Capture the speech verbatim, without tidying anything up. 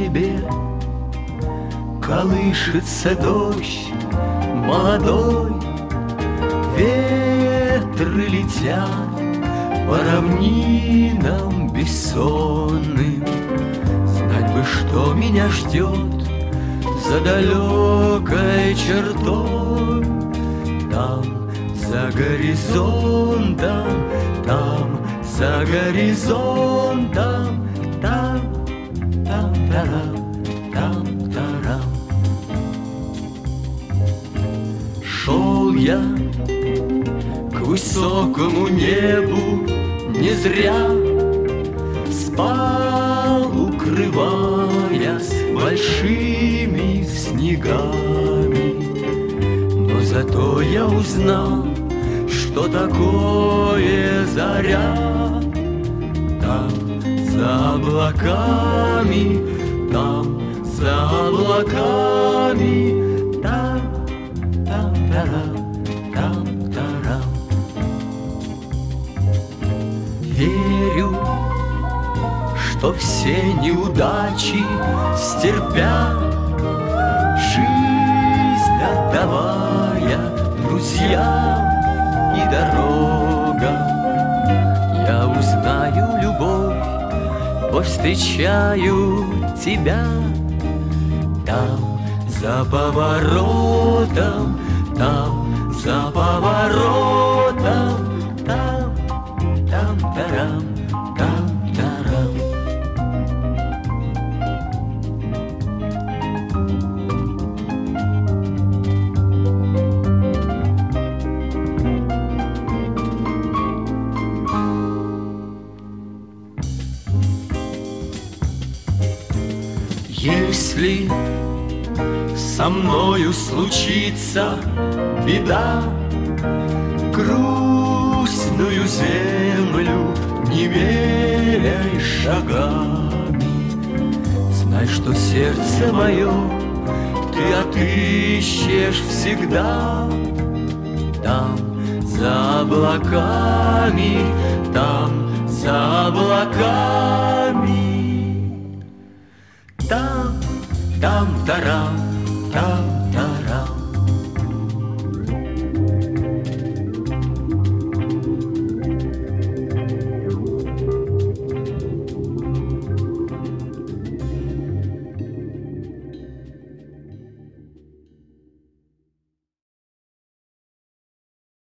небе колышется дождь молодой, ветры летят по равнинам бессонным. Знать бы, что меня ждет за далекой чертой. Там, за горизонтом, там, за горизонтом, там, там, тарам, там, тарам. Шел я к высокому небу не зря, спал, укрываясь большими снегами. Но зато я узнал, что такое заря. Там, за облаками, там, за облаками, там, там, тарам, там, тарам. Верю, что все неудачи стерпят, жизнь отдавая друзьям и дорогам. Я узнаю любовь, повстречаю тебя. Там, за поворотом, там, за поворотом, там, там, тарам, там, тарам. Если со мною случится беда, грустную землю не меряй шагами. Знай, что сердце мое ты отыщешь всегда. Там, за облаками, там, за облаками, там, там, тарам, там.